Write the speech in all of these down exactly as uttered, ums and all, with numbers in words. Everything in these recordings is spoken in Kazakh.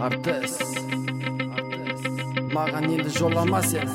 Artist Маған енді жолама сен.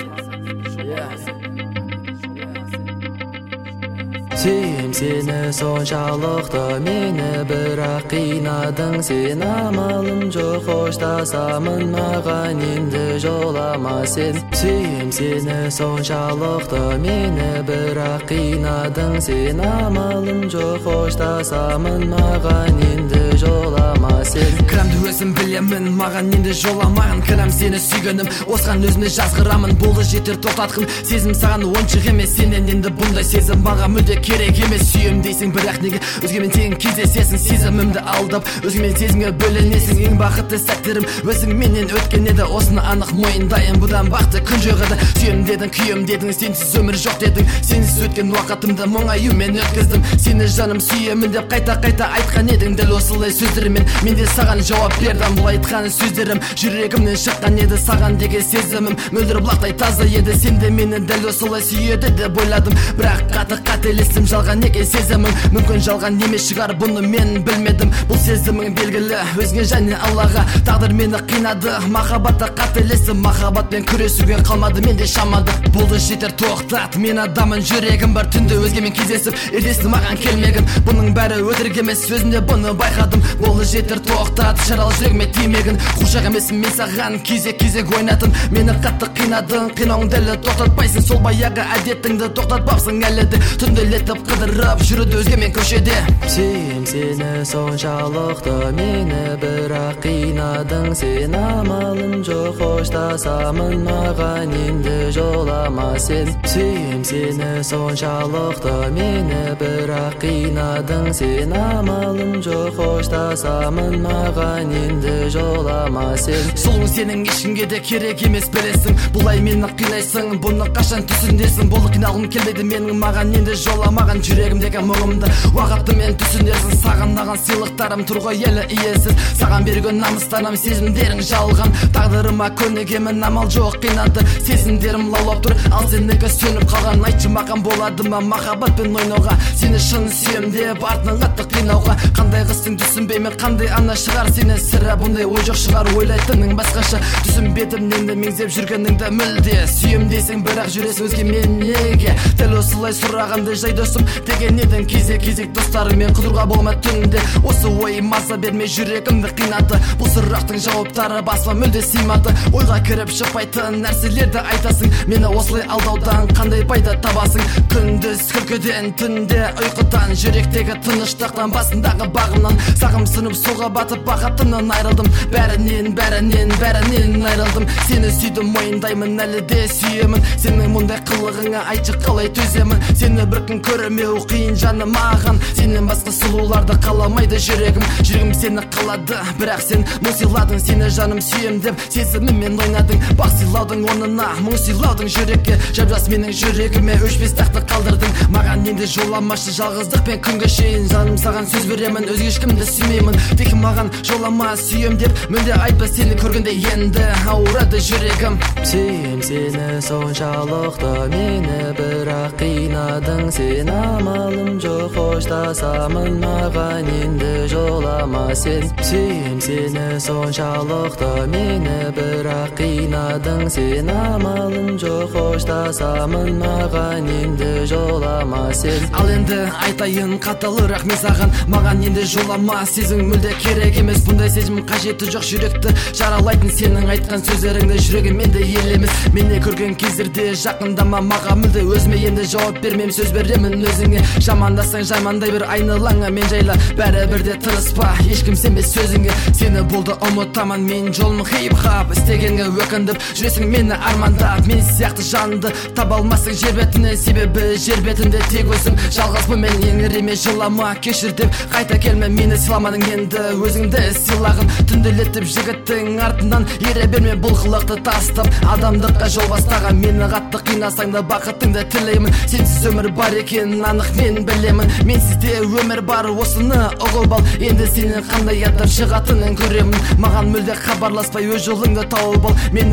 Сүйем сені соншалықты, мені бірақ қинадың. Сен амалым жоқ, қоштасамын, маған енді жолама сен. Сүйем сені соншалықты, мені бірақ қинадың. Сен амалым жоқ, қоштасамын, маған енді жолама сен. Кірамды өзім білемін, маған енді жоламағын. Кірам сені сүйгенім, осыған өзіме жазғырамын. Болды жетер тоқтатқын, сезім саған оншық емес. Сенен енді бұндай сезім маған мүлде керек емес. Сүйем дейсің, бірақ неге өзгемен тең кездесесің? Сезімімді алдап, өзгемен сезімге бөленесің. Ең бақытты сәттерім өзіңменен өткен еді, осыны анық мойындайын. Бұдан бақты күн жоқ еді. Сүйем дедің, күйем дедің, сенсіз өмір жоқ дедің. Сенсіз өткен уақытымды мұңаюмен өткіздім. Сені жаным сүйемін деп қайта-қайта айтқан едің. Дәл осылай сөздерімен мен де саған жауап бердім. Бұл айтқан сөздерім жүрегімнен шыққан еді. Саған деген сезімім мөлдір бұлақтай таза еді. Сен де мені дәл осылай сүйеді деп ойладым, бірақ қаты қателестім. Жалған екен сезімің, мүмкін жалған емес шығар, бұны мен білмедім. Бұл сезімің белгілі өзіңе және Аллаға. Тағдыр мені қинады, махаббатта қателестім. Махаббатпен күресуге қалмады менде шамады. Болды жетер тоқтат, мен адамын, жүрегім бар. Түнде өзгемен кездесіп ертесің маған келмегін. Бұның бәрі өтірік емес, өзімде бұны байқадым. Болды жетер тоқтат, жаралы жүрегіме тимегін. Құшақ емеспін мен саған, кезек-кезек ойнатын. Мені қатты қинадың, қинауың дәлі тоқтатпайсың. Сол баяғы әдетіңді тоқтатпапсың әлі де. Түнделетіп қыдырып жүрді өзгемен көшеде. Сүйем сені соншалықты, мені бірақ қинадың. Сен амалым жоқ, қоштасамын, маған енді жолама сен. Сүйем сені соншалықты, мені бірақ қинадың. Сен амалым жоқ, қоштасамын, маған енді жолама сен. Сұлуың сенің ешкімге де керек емес білесің. Бұлай мені қинайсың, бұны қашан түсіндесің. Болды қиналғым келмейді менің, маған енді жоламаған жүрегімдегі мұңымды. Уақытымен түсінесің, сағынаған сыйлықтарым тұрғы елі иесіз. Саған берген намыстанам, сезімдерің жалған. Тағдырыма көнегемін, амал жоқ қинады. Сезімдерім лаулап тұр, ал сенікі сөніп қалған. Айтшы маған болады ма махаббатпен ойнауға? Сені шын сүйем деп артынан қатты қинауға. Қандай қыздың түсінбеймін, қандай ана шығар сені. Сірә бұндай ой жоқ шығар, ойлайтының басқаша. Түсінбедім неңді меңзеп жүргеніңді мүлде. Сүйем дейсің, бірақ жүресің өзгемен неге? Дәл осылай сұрағанды жай досым деген едің. Кезек-кезек достарыңмен қыдыруға болма түнде. Осы ой маза бермей жүрегімді қинады. Бұл сұрақтың жауаптары басыма мүлде сыймады. Ойға кіріп шықпайтын нәрселерді айтасың. Мені осылай алдаудан қандай пайда табасың? Күндіз күлкіден, түнде ұйқыдан, жүректегі тыныштықтан, басындағы бағымнан сағым сынып суға батып бақытымнан айрылдым. Бәрінен, бәрінен, бәрінен айрылдым. Сені сүйдім, мойындаймын, әлі де сүйемін. Сенің мұндай қылығыңа айтшы қалай төземін. Сені бір күн көрмеу қиын жаны маған. Сенен басқа сұлуларды қаламайды жүрегім. Жүрегім сені қалады, бірақ сен мұң сыйладың. Сені жаным сүйем деп сезіміммен ойнадың. Бақ сыйлаудың орнына мұң сыйлаудың жүрекке. Жап-жас менің жүрегіме өшпес тақты қалдырдың. Маған енді жоламашы жалғыздықпен күнге шейін. Жаным саған сөз беремін, өзге ешкімді сүймеймін. Тек маған жолама сүйем деп мүлде айтпа, сені көргенде енді ауырады жүрегім. Сүйем сені соншалықты, мені бірақ қинадың. Сен амалым жоқ, қоштасамын, маған енді жолама сен. Сүйем сені соншалықты, мені бірақ қинадың. Сен амалым жоқ, қоштасамын, маған енді жолама сен. Ал енді айтайын қаталырақ мен саған, маған енді жолама. Сезің мүлде керек емес, бұндай сезім қажеті жоқ. Жүректі жаралайтын сенің айтқан сөздеріңді жүрегім енді елемес. Мені көрген кездерде жақындама маған мүлде. Өзіме енді жауап бермем, сөз беремін өзіңе. Жамандасаң жамандай бір айналаңа мен жайла. Бәрі бірде тырыспа, ешкім сенбес сөзіңе. Сені болды ұмытамын, мен жолым хип-хап. Істегенге өкіндіп жүресің мені армандап. Мен сияқты жанды таба алмасың жер бетіне, себебі жер бетінде тек өзім жалғызбын. Мен еңіреме жылама, кешір деп қайта келме. Мені сыйламадың, енді өзіңді сыйлағын. Түнделетіп жігіттің артынан ере берме, бұл қылықты тастап адамдыққа жол бастаған. Мені қатты қинасаң да бақытыңды тілеймін. Сенсіз өмір бар екен, анық мен білемін. Менсіз де өмір бар, осыны ұғып ал. Енді сенің қандай аттап шығатынын көремін. Маған мүлде хабарласпай өз жолыңды тауып ал. Мені мәңгі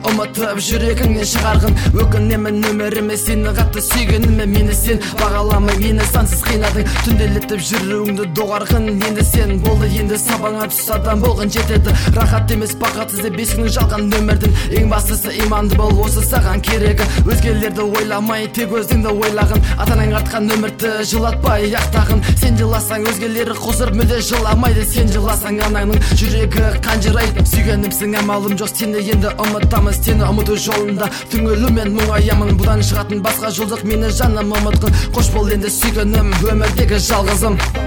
ұмытып жүрегіңнен шығарғын. Өкінемін өміріме сені қатты сүйгеніме. Мені сен бағаламай, мені сансыз қинадың. Түнделетіп жүруіңді доғарғын. Енді сен болды, енді сабаңа түс адам болғын жетеді. Рахат емес бақыт іздеп бесігінің жалған өмірдің. Ең бастысы иманды бол, осы саған керегі. Өзгелерді ойламай, тек өзіңді ойлағын. Атанаң артқан өмірді жылатпай ақтағын. Сен жыласаң өзгелері қоздырып мүлде жыламайды. Сен жыласаң анаңның жүрегі қанжырайды. Сүйгенімсің, амалым жоқ, сені енді ұмытамыз. Сені ұмыту жолында түңілумен мұңаямын. Бұдан шығатын басқа жолдық, мені жаным ұмытқын. Қош бол енді сүйгенім, өмірдегі жалғызым.